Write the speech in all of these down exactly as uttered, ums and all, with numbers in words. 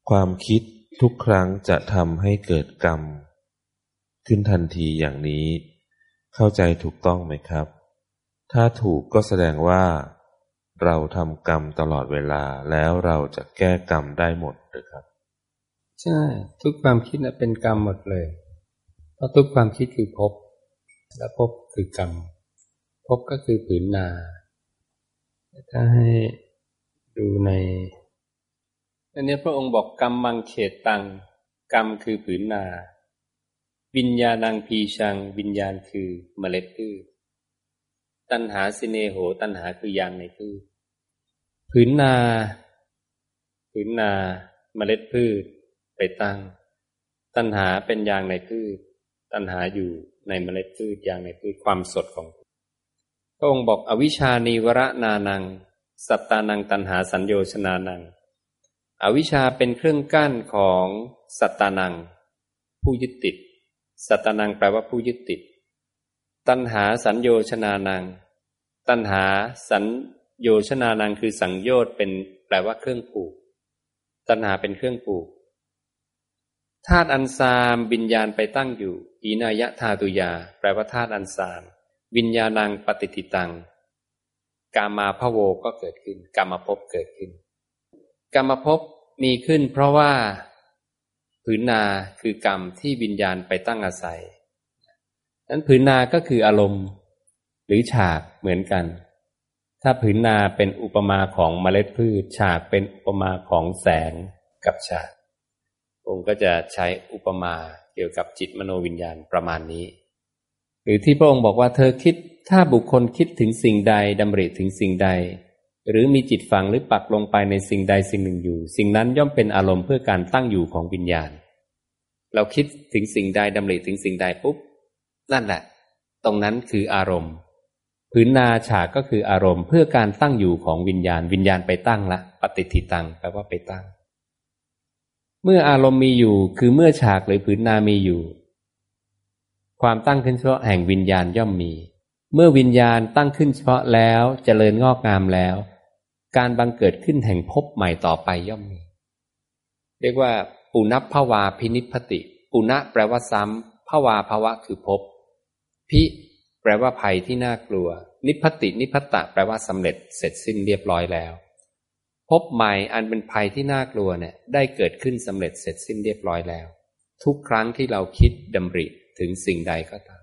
ความคิดทุกครั้งจะทำให้เกิดกรรมขึ้นทันทีอย่างนี้เข้าใจถูกต้องไหมครับถ้าถูกก็แสดงว่าเราทำกรรมตลอดเวลาแล้วเราจะแก้กรรมได้หมดหรือครับใช่ทุกความคิดน่ะเป็นกรรมหมดเลยเพราะทุกความคิดคือภพและภพคือกรรมภพก็คือผืนนาถ้าให้ดูในอันนี้พระองค์บอกกรรมมังเขตตังกรรมคือผืนนาวิญญาณังพีชังวิญญาณคือเมล็ดพืชตัณหาสิเนโหตัณหาคือยางในพืชผืนนาผืนนาเมล็ดพืชไปตั้งตัณหาเป็นยางในพืชตัณหาอยู่ในเมล็ดพืชยางในพืชความสดของพระองค์บอกอวิชชานีวรนานังสัตตานังตัณหาสัญโยชนานังอวิชชาเป็นเครื่องกั้นของสัตตานังผู้ยึดติดสัตตานังแปลว่าผู้ยึดติดตัณหาสัญโยชนานังตัณหาสัญโยชนานังคือสังโยชน์เป็นแปลว่าเครื่องผูกตัณหาเป็นเครื่องผูกธาตุอันซามวิญญาณไปตั้งอยู่อีนายะธาตุยาแปลว่าธาตุอันซามวิญญาณังปฏิติตังกามาภโวก็เกิดขึ้นกามภพเกิดขึ้นกามภพมีขึ้นเพราะว่าผืนนาคือกรรมที่วิญญาณไปตั้งอาศัยนั้นผืนนาก็คืออารมณ์หรือฉากเหมือนกันถ้าผืนนาเป็นอุปมาของเมล็ดพืชฉากเป็นอุปมาของแสงกับฉากองค์ก็จะใช้อุปมาเกี่ยวกับจิตมโนวิญญาณประมาณนี้หรือที่พระองค์บอกว่าเธอคิดถ้าบุคคลคิดถึงสิ่งใดดำริถึงสิ่งใดหรือมีจิตฝังหรือปักลงไปในสิ่งใดสิ่งหนึ่งอยู่สิ่งนั้นย่อมเป็นอารมณ์เพื่อการตั้งอยู่ของวิญญาณเราคิดถึงสิ่งใดดำริถึงสิ่งใดปุ๊บนั่นแหละตรงนั้นคืออารมณ์ผืนนาฉากก็คืออารมณ์เพื่อการตั้งอยู่ของวิญญาณวิญญาณไปตั้งละปฏิทิตังแปลว่าไปตั้งเมื่ออารมณ์มีอยู่คือเมื่อฉากหรือผืนนามีอยู่ความตั้งขึ้นเฉพาะแห่งวิญญาณย่อมมีเมื่อวิญญาณตั้งขึ้นเฉพาะแล้วเจริญงอกงามแล้วการบังเกิดขึ้นแห่งภพใหม่ต่อไปย่อมมีเรียกว่าปุณภวาพินิพพติปุณะแปลว่าซ้ำภวาภวะคือภพพิแปลว่าภัยที่น่ากลัวนิพพตินิพพตะแปลว่าสำเร็จเสร็จสิ้นเรียบร้อยแล้วภพใหม่อันเป็นภัยที่น่ากลัวเนี่ยได้เกิดขึ้นสำเร็จเสร็จสิ้นเรียบร้อยแล้วทุกครั้งที่เราคิดดำริถึงสิ่งใดก็ตาม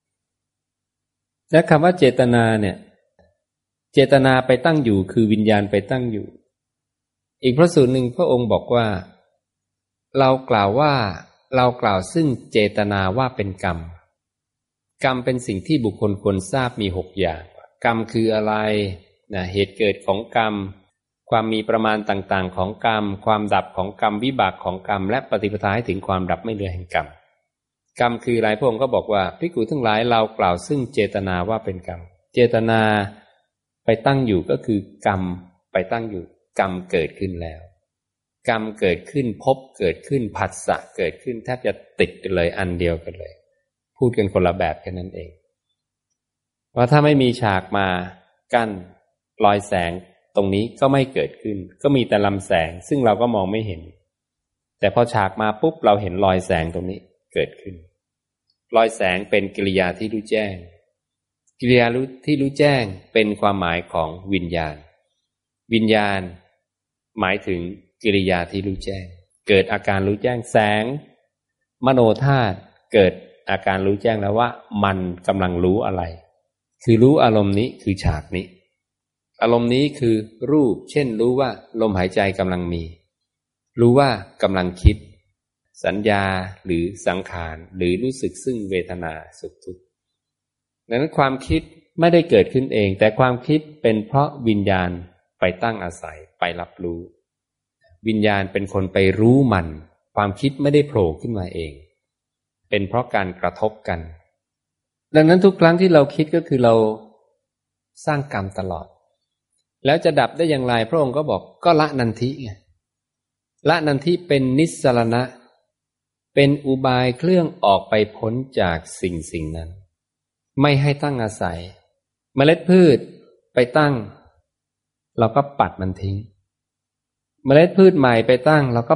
และคำว่าเจตนาเนี่ยเจตนาไปตั้งอยู่คือวิญญาณไปตั้งอยู่อีกพระสูตรหนึ่งพระองค์บอกว่าเรากล่าวว่าเรากล่าวซึ่งเจตนาว่าเป็นกรรมกรรมเป็นสิ่งที่บุคคลควรทราบมีหกอย่างกรรมคืออะไรนะเหตุเกิดของกรรมความมีประมาณต่างๆของกรรมความดับของกรรมวิบากของกรรมและปฏิปทาให้ถึงความดับไม่เหลือแห่งกรรมกรรมคืออะไรพระองค์ก็บอกว่าภิกขุทั้งหลายเรากล่าวซึ่งเจตนาว่าเป็นกรรมเจตนาไปตั้งอยู่ก็คือกรรมไปตั้งอยู่กรรมเกิดขึ้นแล้วกรรมเกิดขึ้นภพเกิดขึ้นผัสสะเกิดขึ้นแทบจะติดกันเลยอันเดียวกันเลยพูดกันคนละแบบแค่นั้นเองเพราะถ้าไม่มีฉากมากั้นรอยแสงตรงนี้ก็ไม่เกิดขึ้นก็มีแต่ลำแสงซึ่งเราก็มองไม่เห็นแต่พอฉากมาปุ๊บเราเห็นรอยแสงตรงนี้เกิดขึ้นรอยแสงเป็นกิริยาที่รู้แจ้งกิริยาที่รู้แจ้งเป็นความหมายของวิญญาณวิญญาณหมายถึงกิริยาที่รู้แจ้งเกิดอาการรู้แจ้งแสงมโนธาตุเกิดอาการรู้แจ้งแล้วว่ามันกำลังรู้อะไรคือรู้อารมณ์นี้คือฉากนี้อารมณ์นี้คือรูปเช่นรู้ว่าลมหายใจกำลังมีรู้ว่ากำลังคิดสัญญาหรือสังขารหรือรู้สึกซึ่งเวทนาสุขทุกข์ดังนั้นความคิดไม่ได้เกิดขึ้นเองแต่ความคิดเป็นเพราะวิญญาณไปตั้งอาศัยไปรับรู้วิญญาณเป็นคนไปรู้มันความคิดไม่ได้โผล่ขึ้นมาเองเป็นเพราะการกระทบกันดังนั้นทุกครั้งที่เราคิดก็คือเราสร้างกรรมตลอดแล้วจะดับได้อย่างไรพระองค์ก็บอกก็ละนันทิไงละนันทิเป็นนิสสรณะเป็นอุบายเครื่องออกไปพ้นจากสิ่งสิ่งนั้นไม่ให้ตั้งอาศัยเมล็ดพืชไปตั้งเราก็ปัดมันทิ้งเมล็ดพืชใหม่ไปตั้งเราก็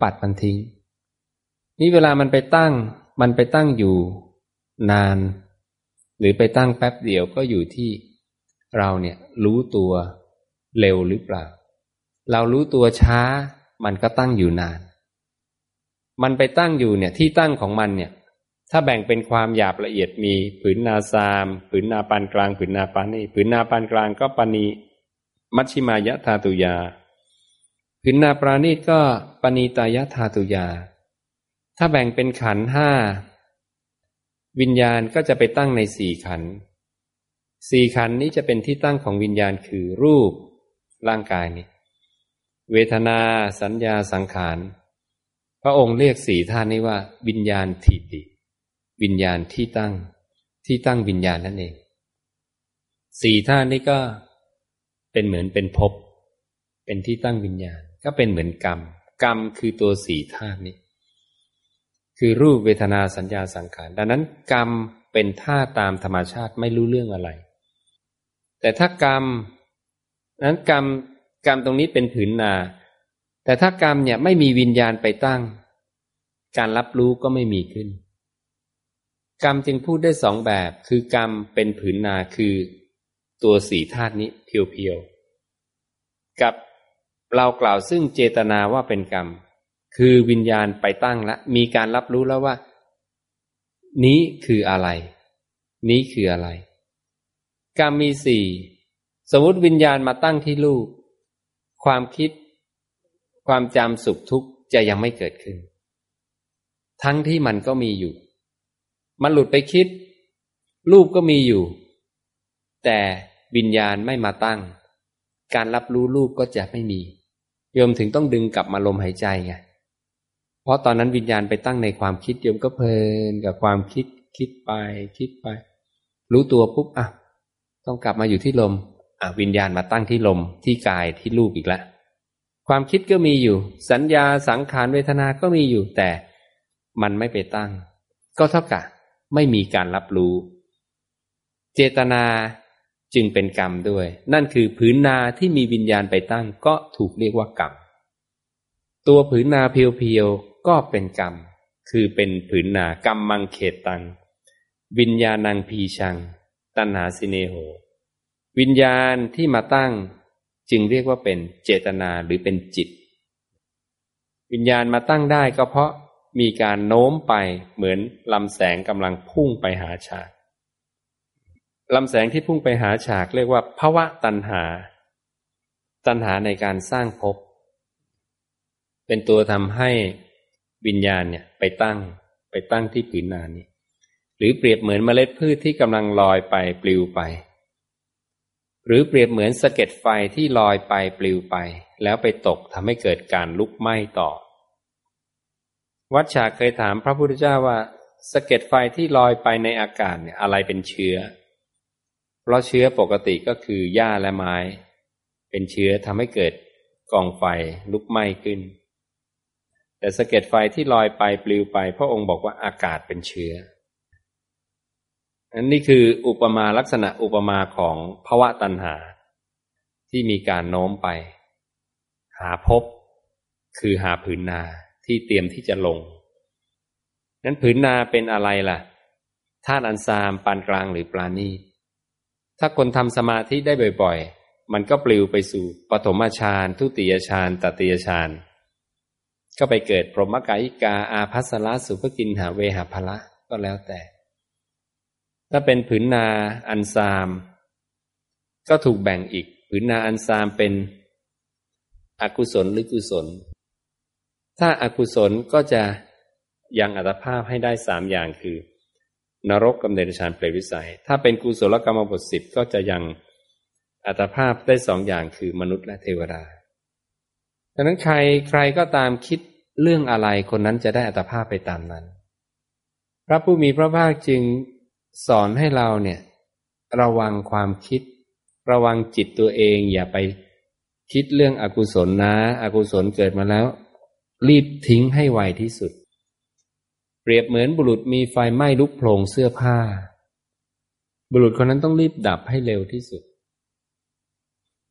ปัดมันทิ้งนี่เวลามันไปตั้งมันไปตั้งอยู่นานหรือไปตั้งแป๊บเดียวก็อยู่ที่เราเนี่ยรู้ตัวเร็วหรือเปล่าเรารู้ตัวช้ามันก็ตั้งอยู่นานมันไปตั้งอยู่เนี่ยที่ตั้งของมันเนี่ยถ้าแบ่งเป็นความหยาบละเอียดมีผืนนาซามผืนนาปานกลางผืนนาปานนี่ผืนนาปานกลางก็ปานีมัชฌิมายธาตุยาผืนนาปราณีตก็ปณีตายธาตุยาถ้าแบ่งเป็นขันธ์ห้าวิญญาณก็จะไปตั้งในสี่ขันธ์สี่ขันธ์นี้จะเป็นที่ตั้งของวิญญาณคือรูปร่างกายนี้เวทนาสัญญาสังขารพระองค์เรียกสี่ธาตุนี้ว่าวิญญาณทิฏฐิวิญญาณที่ตั้งที่ตั้งวิญญาณนั่นเองสี่ธาตุนี้ก็เป็นเหมือนเป็นภพเป็นที่ตั้งวิญญาณก็เป็นเหมือนกรรมกรรมคือตัวสี่ธาตุนี้คือรูปเวทนาสัญญาสังขารดังนั้นกรรมเป็นธาตุตามธรรมชาติไม่รู้เรื่องอะไรแต่ถ้ากรรมนั้นกรรมกรรมตรงนี้เป็นผืนนาแต่ถ้ากรรมเนี่ยไม่มีวิญญาณไปตั้งการรับรู้ก็ไม่มีขึ้นกรรมจึงพูดได้สองแบบคือกรรมเป็นผืนนาคือตัวสี่ธาตุนี้เพียวๆกับเรากล่าวซึ่งเจตนาว่าเป็นกรรมคือวิญญาณไปตั้งแล้วมีการรับรู้แล้วว่านี้คืออะไรนี้คืออะไรกรรมมีสี่สมมุติวิญญาณมาตั้งที่รูปความคิดความจำสุขทุกข์จะยังไม่เกิดขึ้นทั้งที่มันก็มีอยู่มันหลุดไปคิดรูปก็มีอยู่แต่วิญญาณไม่มาตั้งการรับรู้รูปก็จะไม่มีโยมถึงต้องดึงกลับมาลมหายใจไงเพราะตอนนั้นวิญญาณไปตั้งในความคิดโยมก็เพลินกับความคิดคิดไปคิดไปรู้ตัวปุ๊บอ่ะต้องกลับมาอยู่ที่ลมอ่ะวิญญาณมาตั้งที่ลมที่กายที่รูปอีกแล้วความคิดก็มีอยู่สัญญาสังขารเวทนาก็มีอยู่แต่มันไม่ไปตั้งก็เท่ากับไม่มีการรับรู้เจตนาจึงเป็นกรรมด้วยนั่นคือผืนนาที่มีวิญญาณไปตั้งก็ถูกเรียกว่ากรรมตัวผืนนาเพียวๆก็เป็นกรรมคือเป็นผืนนากรรมมังเขตตังวิญญาณังพีชังตัณหาสิเนโหวิญญาณที่มาตั้งจึงเรียกว่าเป็นเจตนาหรือเป็นจิตวิญญาณมาตั้งได้ก็เพราะมีการโน้มไปเหมือนลำแสงกำลังพุ่งไปหาฉากลำแสงที่พุ่งไปหาฉากเรียกว่าภวตัณหาตัณหาในการสร้างภพเป็นตัวทำให้วิญญาณเนี่ยไปตั้งไปตั้งที่ผืนนานี้หรือเปรียบเหมือนเมล็ดพืชที่กำลังลอยไปปลิวไปหรือเปรียบเหมือนสะเก็ดไฟที่ลอยไปปลิวไปแล้วไปตกทำให้เกิดการลุกไหม้ต่อวัชชะเคยถามพระพุทธเจ้าว่าสะเก็ดไฟที่ลอยไปในอากาศเนี่ยอะไรเป็นเชื้อเพราะเชื้อปกติก็คือหญ้าและไม้เป็นเชื้อทำให้เกิดกองไฟลุกไหม้ขึ้นแต่สะเก็ดไฟที่ลอยไปปลิวไปพระองค์บอกว่าอากาศเป็นเชื้ออันนี้คืออุปมาลักษณะอุปมาของภวตัณหาที่มีการโน้มไปหาภพคือหาผืนนาที่เตรียมที่จะลงนั้นผืนนาเป็นอะไรล่ะธาตุอันซามปานกลางหรือปราณีตถ้าคนทำสมาธิได้บ่อยๆมันก็ปลิวไปสู่ปฐมฌานทุติยฌานตติยฌานก็ไปเกิดพรหมกายิกาอาภัสสรสุภกินหาเวหภละก็แล้วแต่ถ้าเป็นผืนนาอันซามก็ถูกแบ่งอีกผืนนาอันซามเป็นอกุศลหรือกุศลถ้าอกุศลก็จะยังอัตภาพให้ได้สามอย่างคือนรกกำเนิดฌานเปรตวิสัยถ้าเป็นกุศลกรรมบทสิบก็จะยังอัตภาพได้สองอย่างคือมนุษย์และเทวดาดังนั้นใครใครก็ตามคิดเรื่องอะไรคนนั้นจะได้อัตภาพไปตามนั้นพระผู้มีพระภาคจึงสอนให้เราเนี่ยระวังความคิดระวังจิตตัวเองอย่าไปคิดเรื่องอกุศลนะอกุศลเกิดมาแล้วรีบทิ้งให้ไวที่สุดเปรียบเหมือนบุรุษมีไฟไหม้ลุกโผล่เสื้อผ้าบุรุษคนนั้นต้องรีบดับให้เร็วที่สุด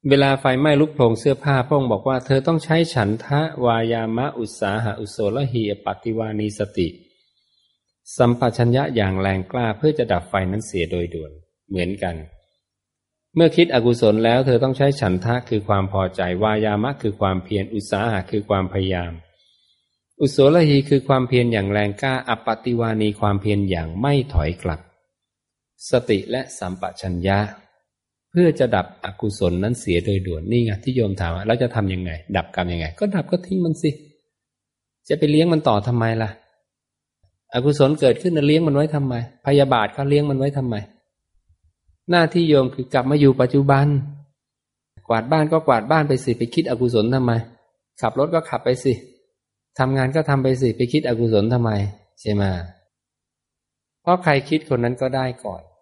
เวลาไฟไหม้ลุกโผล่เสื้อผ้าพระองค์บอกว่าเธอต้องใช้ฉันทะวายามะอุตสาหะอุโสลหีปฏิวานีสติสัมปชัญญะอย่างแรงกล้าเพื่อจะดับไฟนั้นเสียโดยด่วนเหมือนกันเมื่อคิดอกุศลแล้วเธอต้องใช้ฉันทะคือความพอใจวายามะคือความเพียรอุตสาหะคือความพยายามอุโสลหีคือความเพียรอย่างแรงกล้าอปฏิวานีความเพียรอย่างไม่ถอยกลับสติและสัมปชัญญะเพื่อจะดับอกุศลนั้นเสียโดยด่วนนี่ไงที่โยมถามว่าเราจะทำยังไงดับกรรมยังไงก็ดับก็ทิ้งมันสิจะไปเลี้ยงมันต่อทำไมล่ะอกุศลเกิดขึ้นเลี้ยงมันไว้ทำไมพยาบาทเขาเลี้ยงมันไว้ทำไมหน้าที่โยมคือกลับมาอยู่ปัจจุบันกวาดบ้านก็กวาดบ้านไปสิไปคิดอกุศลทำไมขับรถก็ขับไปสิทำงานก็ทำไปสิไปคิดอกุศลทำไมใช่ไหมเพราะใครคิดคนนั้นก็ได้ก่อน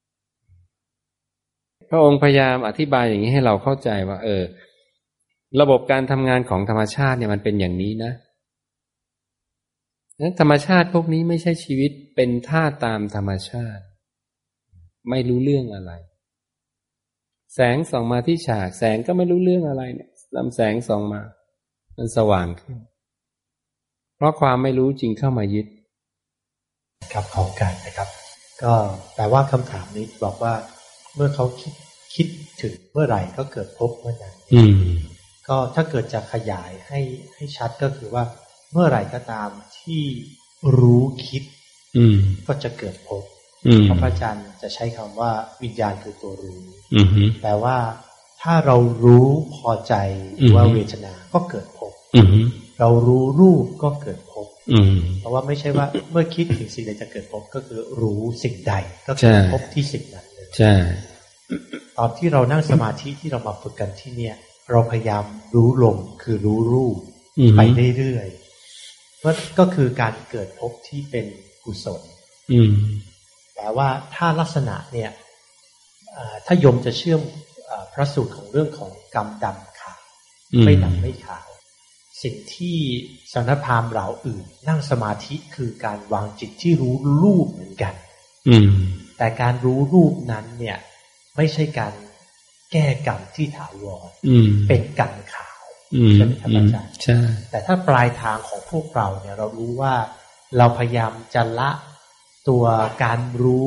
พระองค์พยายามอธิบายอย่างนี้ให้เราเข้าใจว่าเออระบบการทำงานของธรรมชาติเนี่ยมันเป็นอย่างนี้นะธรรมชาติพวกนี้ไม่ใช่ชีวิตเป็นท่าตามธรรมชาติไม่รู้เรื่องอะไรแสงส่องมาที่ฉากแสงก็ไม่รู้เรื่องอะไรเนี่ยลำแสงส่องมามันสว่างขึ้นเพราะความไม่รู้จริงเข้ามายึดครับของการนะครับก็แปลว่าคำถามนี้บอกว่าเมื่อเขาคิดคิดถึงเมื่อไหร่ก็เกิดพบเมื่อนั้นก็ถ้าเกิดจะขยายให้ให้ชัดก็คือว่าเมื่อไหร่ก็ตามที่รู้คิดก็จะเกิดพบพระอาจารย์จะใช้คำว่าวิญญาณคือตัวรู้แปลว่าถ้าเรารู้พอใจหรือว่าเวทนาก็เกิดพบเรารู้รูปก็เกิดพบเพราะว่าไม่ใช่ว่าเมื่อคิดถึงสิ่งใดจะเกิดพบก็คือรู้สิ่งใดก็เกิดพบที่สิ่งนั้นเลยใช่ตอนที่เรานั่งสมาธิที่เรามาฝึกกันที่เนี่ยเราพยายามรู้ลมคือรู้รูปไปเรื่อยๆก็คือการเกิดพบที่เป็นกุศลแต่ว่าถ้าลักษณะเนี่ยถ้าโยมจะเชื่อมพระสูตรของเรื่องของกรรมดำขาวไม่ดำไม่ขาวสิ่งที่สมณพราหมณ์เหล่าอื่นนั่งสมาธิคือการวางจิตที่รู้รูปเหมือนกันแต่การรู้รูปนั้นเนี่ยไม่ใช่การแก้กรรมที่ถาวรเป็นกรรมขาวใช่ไหมครับอาจารย์ใช่แต่ถ้าปลายทางของพวกเราเนี่ยเรารู้ว่าเราพยายามจะละตัวการรู้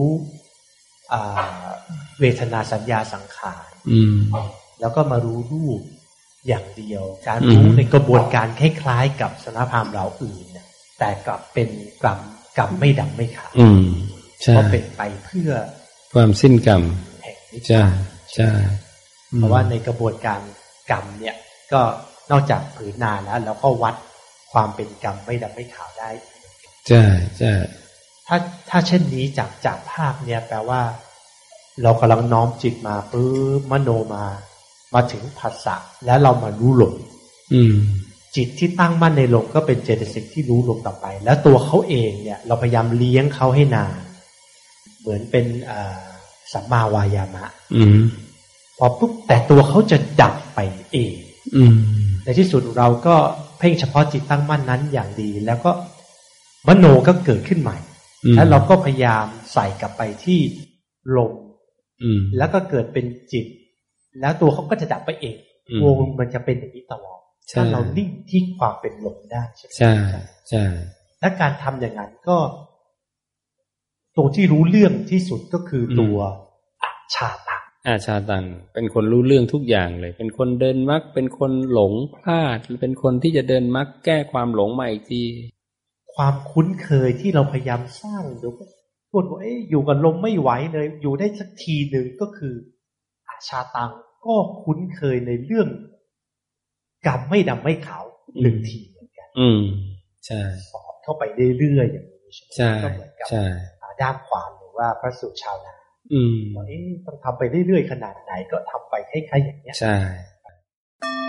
เวทนาสัญญาสังขารแล้วก็มารู้รูปอย่างเดียวการรู้ในกระบวนการคล้ายๆกับสมณพราหมณ์เราอื่นเนี่ยแต่กลับเป็นกรรมกรรมไม่ดำไม่ขาวเพราะเป็นไปเพื่อความสิ้นกรรมใช่ใช่เพราะว่าในกระบวนการกรรมเนี่ยก็นอกจากผืนนาแล้วเราก็วัดความเป็นกรรมไม่ดำไม่ขาวได้ใช่ใช่ถ้าถ้าเช่นนี้จากจากภาพเนี่ยแปลว่าเรากำลังน้อมจิตมาปุ๊บมโนมามาถึงผัสสะแล้วเรามารู้ลมจิตที่ตั้งมั่นในลมก็เป็นเจตสิกที่รู้ลมต่อไปแล้วตัวเขาเองเนี่ยเราพยายามเลี้ยงเขาให้นานเหมือนเป็นสัมมาวายามะพอปุ๊บแต่ตัวเขาจะดับไปเองในที่สุดเราก็เพ่งเฉพาะจิตตั้งมั่นนั้นอย่างดีแล้วก็มโนก็เกิดขึ้นใหม่แล้วเราก็พยายามใส่กลับไปที่ลมแล้วก็เกิดเป็นจิตแล้วตัวเขาก็จะดับไปเองวงมันจะเป็นอย่างนี้ตลอดถ้าเรานิ่งที่ความเป็นลมได้ใช่ไหมใช่ใช่และการทำอย่างนั้นก็ตัวที่รู้เรื่องที่สุดก็คือตัวอาชาตังอาชาตังเป็นคนรู้เรื่องทุกอย่างเลยเป็นคนเดินมรรคเป็นคนหลงพลาดหรือเป็นคนที่จะเดินมรรคแก้ความหลงมาอีกทีความคุ้นเคยที่เราพยายามสร้างเดี๋ยวก็พูดว่าเอ๊ะอยู่กับลมไม่ไหวเลยอยู่ได้สักทีหนึ่งก็คืออาชาตังก็คุ้นเคยในเรื่องกรรมไม่ดำไม่ขาวหนึ่งทีเหมือนกันอืมใช่สอนเข้าไปเรื่อยๆอย่างนี้ใช่ก็เหมือนกับใช่ด้ามขวานหรือว่าพระสูตรชาวนาว่าเอ๊ะต้องทำไปเรื่อยๆขนาดไหนก็ทำไปคล้ายๆอย่างเนี้ยใช่